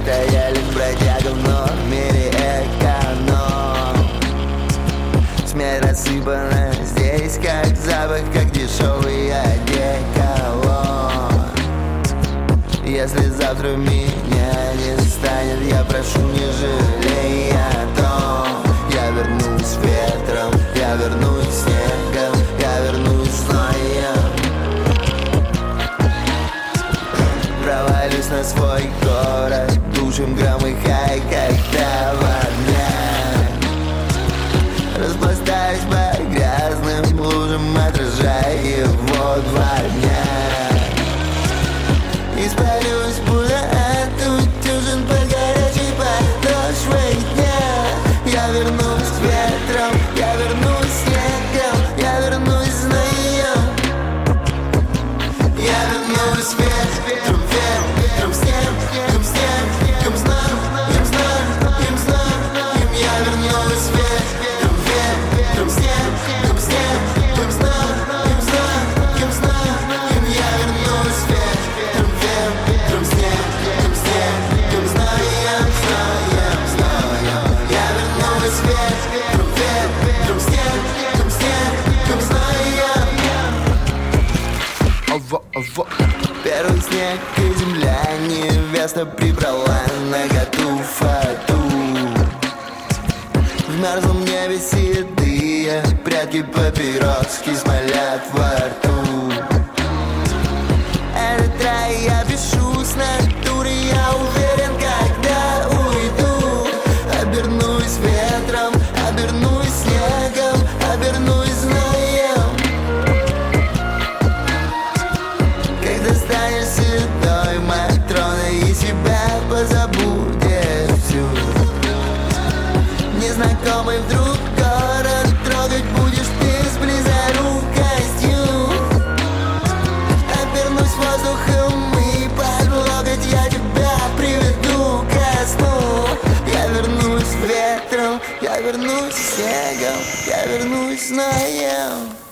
будто я лишь бродяга в номере эконом. Смерть рассыпана здесь, как запах, как дешевый одеколон. Если завтра меня не станет, я прошу, не жалей о том. Я вернусь ветром, я вернусь снегом, я вернусь зноем. Провалюсь на свой город, душем громыхай, как товарня. Распластаюсь по грязным лужам, отражая его 2 дня. Испарюсь, будто отутюжен под горячей подошвой дня. Я вернусь ветром, я вернусь снегом, я вернусь знаем. Я вернусь ветром, ветром, снегом, снегом, знаем, знаем. Я вернусь ветром, ветром, снегом, снегом, знаем, знаем. Я вернусь ветром, ветром, снегом, снегом, знаем, знаем. Я вернусь ветром, ветром, снегом, снегом, знаем. Первый снег и земля невеста прибрала наготу фату. В мерзлом небе седые прядки папироски смолят во рту. Этот рай я пишу с натуры, я уверен, когда уйду. Обернусь ветром, обернусь снегом, обернусь знаем. Когда станешь седой Матрона и себя позабудешь всю. Незнакомый вдруг город трогать будешь ты с близорукостью. Обернусь воздухом и под локоть я тебя приведу ко сну. Я вернусь ветром, я вернусь снегом, я вернусь знаем.